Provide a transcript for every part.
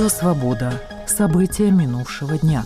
Радио «Свобода». События минувшего дня.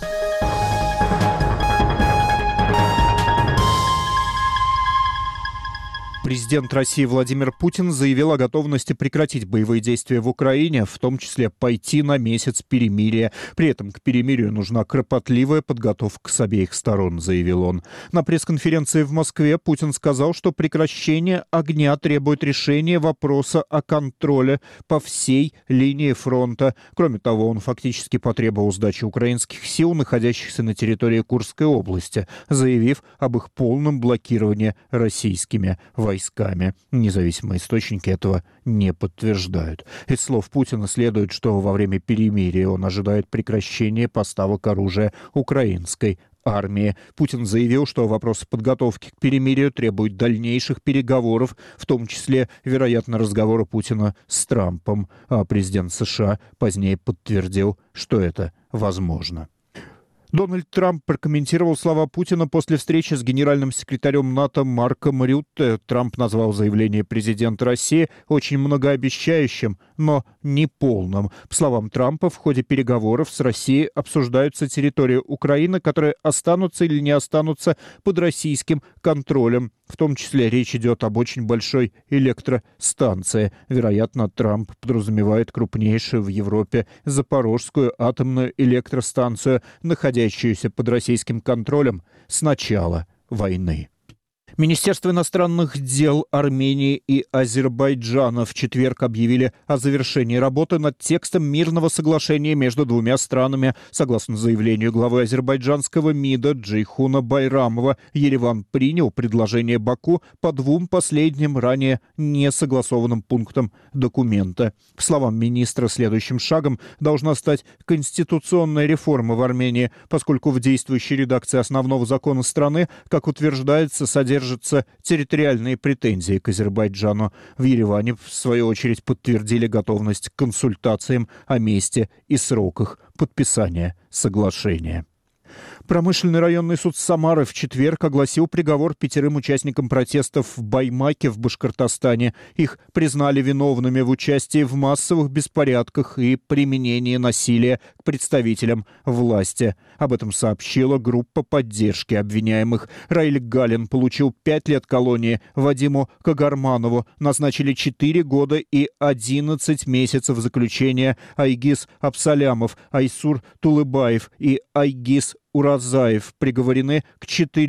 Президент России Владимир Путин заявил о готовности прекратить боевые действия в Украине, в том числе пойти на месяц перемирия. При этом к перемирию нужна кропотливая подготовка с обеих сторон, заявил он. На пресс-конференции в Москве Путин сказал, что прекращение огня требует решения вопроса о контроле по всей линии фронта. Кроме того, он фактически потребовал сдачи украинских сил, находящихся на территории Курской области, заявив об их полном блокировании российскими войсками. Независимые источники этого не подтверждают. Из слов Путина следует, что во время перемирия он ожидает прекращения поставок оружия украинской армии. Путин заявил, что вопрос подготовки к перемирию требует дальнейших переговоров, в том числе, вероятно, разговора Путина с Трампом. А президент США позднее подтвердил, что это возможно. Дональд Трамп прокомментировал слова Путина после встречи с генеральным секретарем НАТО Марком Рютте. Трамп назвал заявление президента России очень многообещающим, но неполным. По словам Трампа, в ходе переговоров с Россией обсуждаются территории Украины, которые останутся или не останутся под российским контролем. В том числе речь идет об очень большой электростанции. Вероятно, Трамп подразумевает крупнейшую в Европе Запорожскую атомную электростанцию, находящуюся под российским контролем с начала войны. Министерство иностранных дел Армении и Азербайджана в четверг объявили о завершении работы над текстом мирного соглашения между двумя странами. Согласно заявлению главы азербайджанского МИДа Джейхуна Байрамова, Ереван принял предложение Баку по двум последним ранее не согласованным пунктам документа. По словам министра, следующим шагом должна стать конституционная реформа в Армении, поскольку в действующей редакции основного закона страны, как утверждается, содержатся территориальные претензии к Азербайджану. В Ереване, в свою очередь, подтвердили готовность к консультациям о месте и сроках подписания соглашения. Промышленный районный суд Самары в четверг огласил приговор 5 участникам протестов в Баймаке в Башкортостане. Их признали виновными в участии в массовых беспорядках и применении насилия к представителям власти. Об этом сообщила группа поддержки обвиняемых. Раиль Галин получил 5 лет колонии, Вадиму Кагарманову назначили 4 года и 11 месяцев заключения. Айгиз Абсалямов, Айсур Тулыбаев и Айгиз Уразаев приговорены к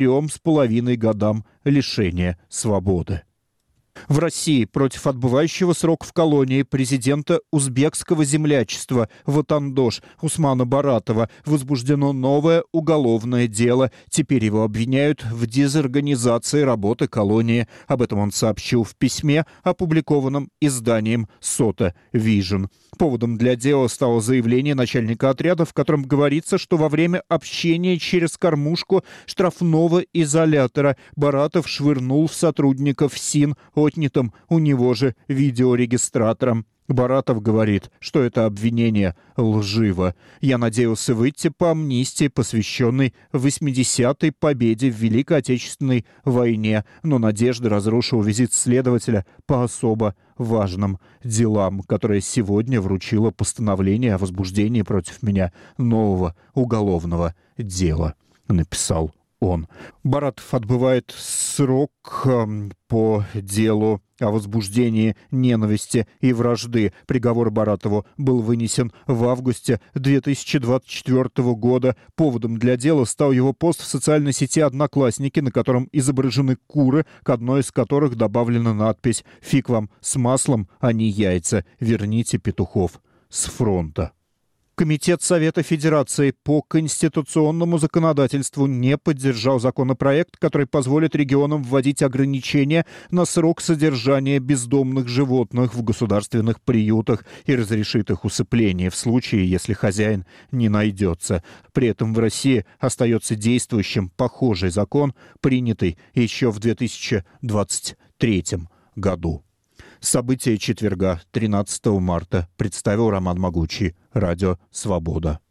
4,5 годам лишения свободы. В России против отбывающего срок в колонии президента узбекского землячества Ватандош Усмана Баратова возбуждено новое уголовное дело. Теперь его обвиняют в дезорганизации работы колонии. Об этом он сообщил в письме, опубликованном изданием «Сота Вижн». Поводом для дела стало заявление начальника отряда, в котором говорится, что во время общения через кормушку штрафного изолятора Баратов швырнул в сотрудников СИН отнятым у него же видеорегистратором. Баратов говорит, что это обвинение лживо. «Я надеялся выйти по амнистии, посвященной 80-й победе в Великой Отечественной войне, но надежда разрушила визит следователя по особо важным делам, которое сегодня вручило постановление о возбуждении против меня нового уголовного дела», написал он. Баратов отбывает срок по делу о возбуждении ненависти и вражды. Приговор Баратову был вынесен в августе 2024 года. Поводом для дела стал его пост в социальной сети «Одноклассники», на котором изображены куры, к одной из которых добавлена надпись «Фиг вам с маслом, а не яйца. Верните петухов с фронта». Комитет Совета Федерации по конституционному законодательству не поддержал законопроект, который позволит регионам вводить ограничения на срок содержания бездомных животных в государственных приютах и разрешит их усыпление в случае, если хозяин не найдется. При этом в России остается действующим похожий закон, принятый еще в 2023 году. События четверга, 13 марта, представил Роман Могучий. Радио «Свобода».